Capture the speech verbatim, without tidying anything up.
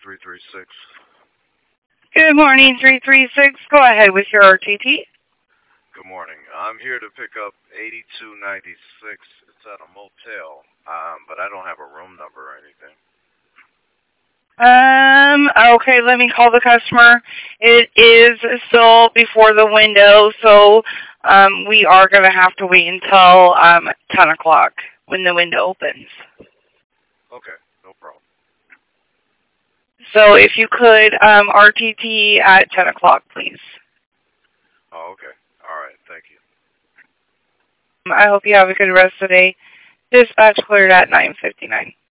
three three six. Good morning, three three six. Go ahead with your R T T. Good morning. I'm here to pick up eighty-two ninety-six. It's at a motel, um, but I don't have a room number or anything. Um, okay, let me call the customer. It is still before the window, so um, we are going to have to wait until um, ten o'clock when the window opens. Okay, no problem. So if you could, um, R T T at ten o'clock, please. Oh, okay. All right, thank you. I hope you have a good rest of the day. Dispatch cleared at nine fifty-nine.